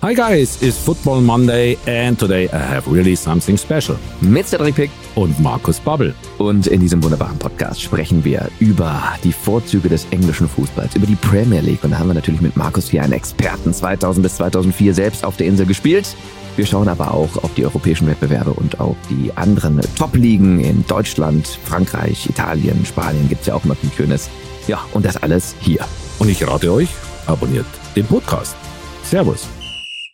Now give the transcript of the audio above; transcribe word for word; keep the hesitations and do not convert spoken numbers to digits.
Hi guys, it's Football Monday and today I have really something special. Mit Cedric Pick und Markus Babbel. Und in diesem wunderbaren Podcast sprechen wir über die Vorzüge des englischen Fußballs, über die Premier League. Und da haben wir natürlich mit Markus hier einen Experten, zweitausend bis zweitausendvier selbst auf der Insel gespielt. Wir schauen aber auch auf die europäischen Wettbewerbe und auf die anderen Top-Ligen in Deutschland, Frankreich, Italien, Spanien gibt's ja auch noch ein schönes. Ja, und das alles hier. Und ich rate euch, abonniert den Podcast. Servus.